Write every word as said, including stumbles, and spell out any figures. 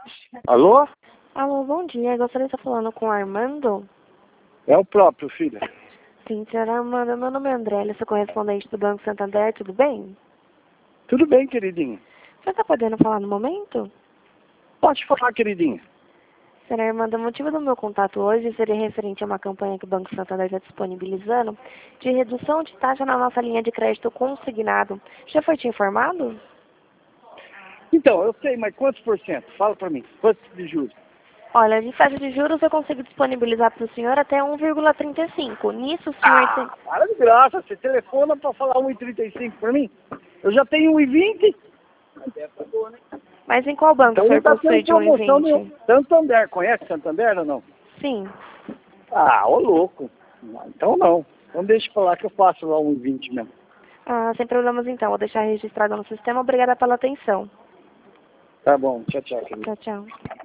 Alô? Alô, bom dia. Gostaria de estar falando com o Armando? É o próprio, filho. Sim, senhora Armando. Meu nome é Andrélia, sou correspondente do Banco Santander, tudo bem? Tudo bem, queridinha? Você está podendo falar no momento? Pode falar, queridinha. Senhora Armando, o motivo do meu contato hoje seria referente a uma campanha que o Banco Santander está disponibilizando de redução de taxa na nossa linha de crédito consignado. Já foi te informado? Então, eu sei, mas quantos por cento? Fala pra mim. Quantos de juros? Olha, de taxa de juros eu consigo disponibilizar para o senhor até um vírgula trinta e cinco. Nisso o senhor tem... Ah, para de graça. Você telefona pra falar um e trinta e cinco pra mim? Eu já tenho um e vinte. Mas em qual banco Então o não senhor está possui tendo de um e promoção nenhuma. vinte? Santander, conhece Santander ou não? Sim. Ah, ô louco. Então não. Então deixa eu falar que eu faço lá um e vinte mesmo. Ah, sem problemas então. Vou deixar registrado no sistema. Obrigada pela atenção. Tá bom, tchau, tchau, querido. Tchau, tchau.